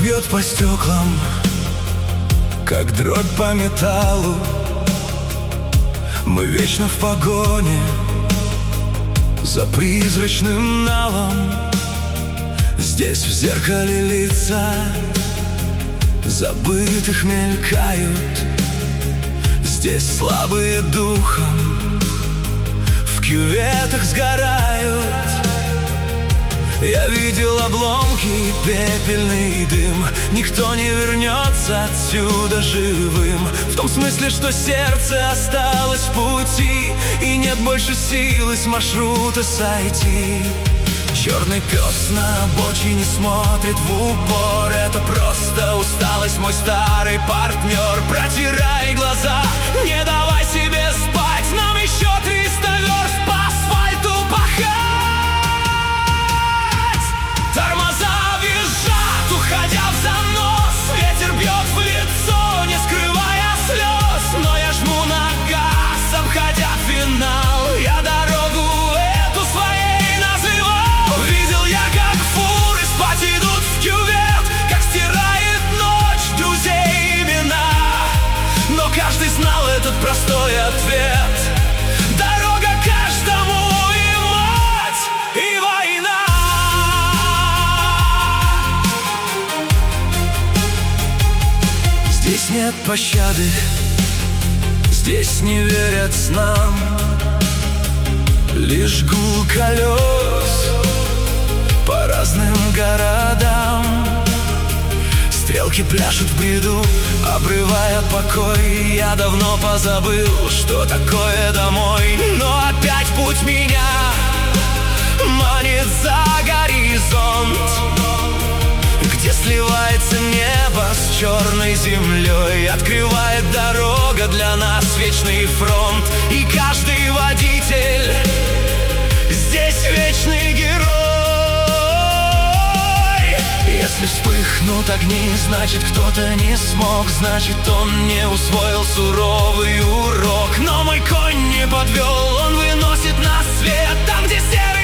бьет по стеклам, как дробь по металлу. Мы вечно в погоне за призрачным налом. Здесь в зеркале лица забытых мелькают. Здесь слабые духом в кюветах сгорают. Я видел обломки и пепельный дым. Никто не вернется отсюда живым. В том смысле, что сердце осталось в пути, и нет больше силы с маршрута сойти. Черный пес на обочине смотрит в упор. Это просто усталость, мой старый партнер. Протирай глаза, не давай себе спать. Нам еще 300 верст по асфальту пахать. Тормоза визжат, уходя в занос. Ветер бьет в лицо, не скрывая слез. Но я жму на газ, обходя финал. Я дорогу эту своей называл. Видел я, как фуры спать идут в кювет, как стирает ночь друзей имена. Но каждый знал этот простой ответ: дорога каждому и мать, и война. Здесь нет пощады, здесь не верят снам. Лишь гул колес по разным городам. Стрелки пляшут в бреду, обрывая покой. Я давно позабыл, что такое домой. Но опять путь меня манит за горизонт, где сливается небо с черной землей. Открывает дорога для нас вечный фронт. И каждый водитель здесь вечный герой. Если вспыхнут огни, значит кто-то не смог. Значит он не усвоил суровый урок. Но мой конь не подвел, он выносит на свет там, где серый